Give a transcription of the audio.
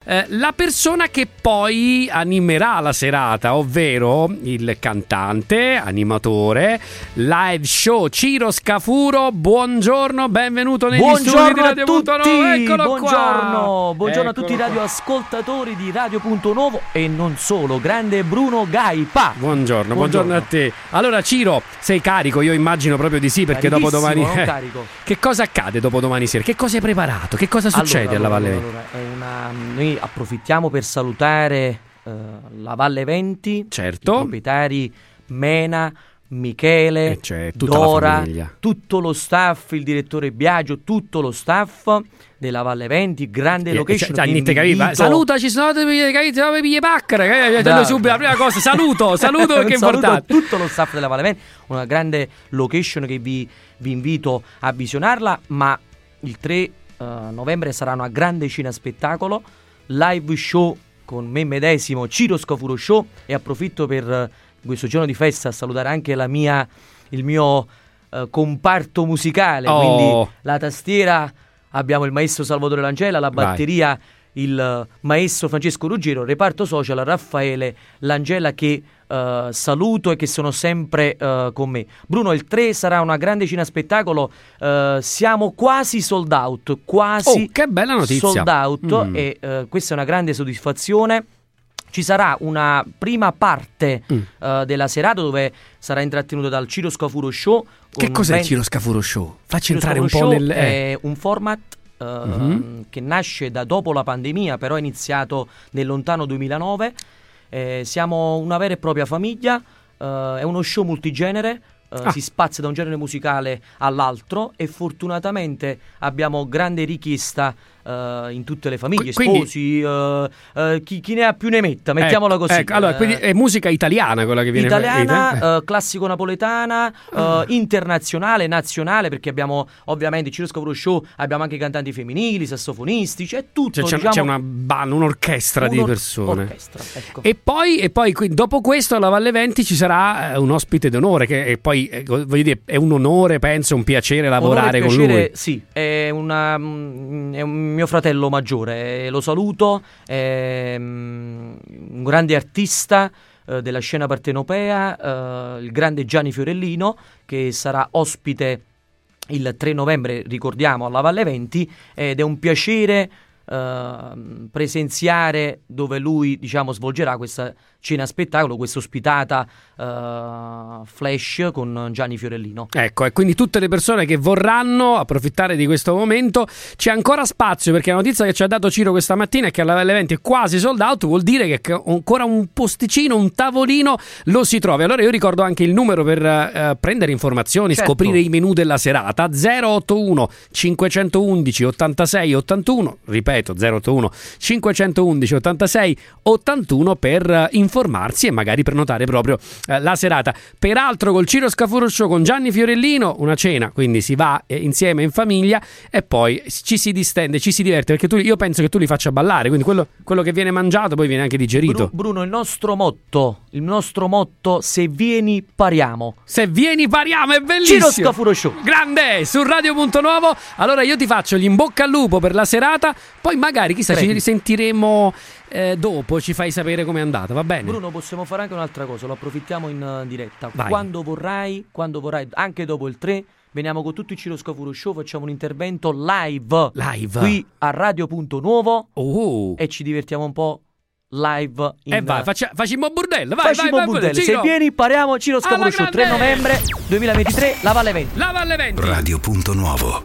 la persona che poi animerà la serata, ovvero il cantante, animatore, live show Ciro Scafuro. Buongiorno, benvenuto negli studi di Radio Punto Nuovo. Eccolo qua. Buongiorno a tutti i radioascoltatori di Radio Punto Nuovo e non solo, grande Bruno Gaipa. Buongiorno a te. Allora Ciro, sei carico? Io immagino proprio di sì, perché dopodomani carico. Che cosa accade dopodomani sera? Che cosa hai preparato? Che cosa succede alla Valle Venti? Noi approfittiamo per salutare la Valle Venti, certo, i proprietari Mena, Michele, tutta Dora, la tutto lo staff, il direttore Biagio, tutto lo staff della Valle Venti, grande location. Salutaci, se no ti pigli paccare. Subito la prima cosa, saluto perché è importante. Tutto lo staff della Valle Venti, una grande location che vi invito a visionarla, ma il 3 novembre sarà una grande cena spettacolo, live show con me medesimo, Ciro Scafuro Show, e approfitto per questo giorno di festa a salutare anche il mio comparto musicale, quindi la tastiera abbiamo il maestro Salvatore Langella, la batteria il maestro Francesco Ruggero, reparto social Raffaele Langella, che saluto e che sono sempre con me. Bruno, il 3 sarà una grande cena spettacolo, siamo quasi sold out, che bella notizia, sold out, e questa è una grande soddisfazione. Ci sarà una prima parte della serata dove sarà intrattenuto dal Ciro Scafuro Show. Che cos'è il Ciro Scafuro Show? Facci entrare un po' nel... È un format che nasce da dopo la pandemia, però è iniziato nel lontano 2009. Siamo una vera e propria famiglia, è uno show multigenere. Si spazia da un genere musicale all'altro e fortunatamente abbiamo grande richiesta in tutte le famiglie, sposi, chi ne ha più ne metta, mettiamola così. Allora, quindi è musica italiana quella che viene italiana, classico napoletana, internazionale, nazionale, perché abbiamo ovviamente Ciro Scafuro Show, abbiamo anche cantanti femminili, sassofonisti, c'è tutto, c'è un'orchestra di persone. Ecco. E poi dopo questo alla Valle Venti ci sarà un ospite d'onore che poi voglio dire, è un onore, penso, un piacere lavorare con lui. Sì, è un mio fratello maggiore, lo saluto, è un grande artista della scena partenopea, il grande Gianni Fiorellino, che sarà ospite il 3 novembre, ricordiamo, alla Valle Venti, ed è un piacere presenziare dove lui, diciamo, svolgerà questa cena spettacolo, questa ospitata flash con Gianni Fiorellino. Ecco, e quindi tutte le persone che vorranno approfittare di questo momento, c'è ancora spazio, perché la notizia che ci ha dato Ciro questa mattina è che alla Valle Venti è quasi sold out, vuol dire che ancora un posticino, un tavolino lo si trovi. Allora io ricordo anche il numero per prendere informazioni, certo, scoprire i menù della serata: 081 511 86 81, ripeto 081 511 86 81 per informarsi e magari prenotare proprio la serata. Peraltro col Ciro Scafuro Show con Gianni Fiorellino, una cena, quindi si va insieme in famiglia e poi ci si distende, ci si diverte, perché io penso che tu li faccia ballare, quindi quello che viene mangiato poi viene anche digerito. Bruno, il nostro motto, se vieni pariamo. Se vieni pariamo, è bellissimo. Ciro Scafuro Show, grande, su Radio Punto Nuovo. Allora io ti faccio gli in bocca al lupo per la serata, poi magari chissà ci risentiremo dopo, ci fai sapere com'è andata, va bene? Bruno, possiamo fare anche un'altra cosa, lo approfittiamo in diretta. Vai. Quando vorrai, anche dopo il 3, veniamo con tutto il Ciro Scafuro Show, facciamo un intervento live qui a Radio Punto Nuovo e ci divertiamo un po' live vai, facciamo bordello, vai, se vieni pariamo. Ciro Scafuro Show, 3 novembre 2023, la Valle Venti. Radio Punto Nuovo.